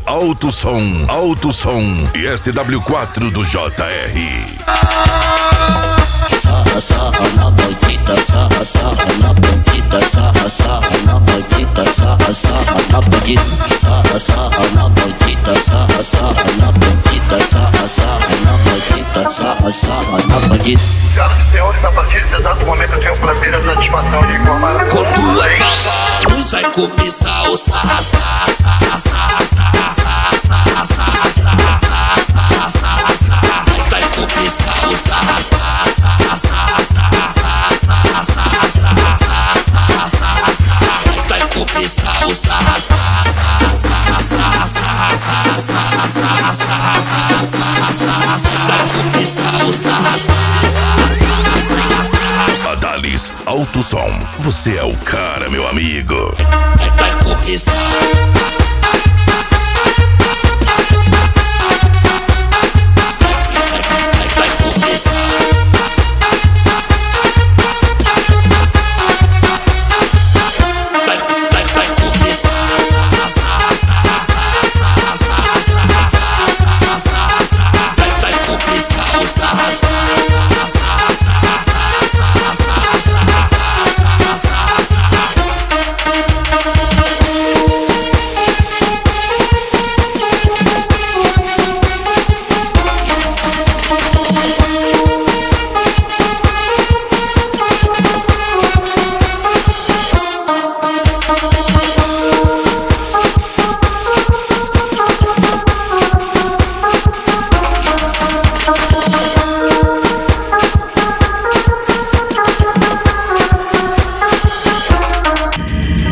Alto Som e SW4 do JR. Sarra, sarra na banquita, sarra, sarra na banquita, sarra, sarra na banquita, sarra, sarra na banquita, sarra, sarra na banquita, sarra, sarra na banquita, sarra, sarra na banquita, sarra, sarra na banquita. Senhoras e senhores, a partir desse exato momento eu tenho o prazer e a satisfação de informar. Quando apagar a luz vai começar o sarra, sarra, sarra, sarra, sarra, sarra, sarra, sarra, sarra, sarra, sarra. Vai começar o sarra, sarra, sarra, sarra, sarra, sarra, sarra, sarra, sarra, sarra, sarra. Vai começar o sarra, sarra, sarra, sarra, sarra, sarra, sarra, sarra, sarra, sarra, sarra, sarra, sarra. Vai começar o sarra, sarra, sarra, sarra, sarra, sarra. Adalis Alto Som, você é o cara, meu amigo. Vai começar.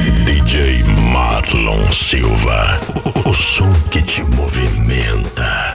Silva, o som que te movimenta.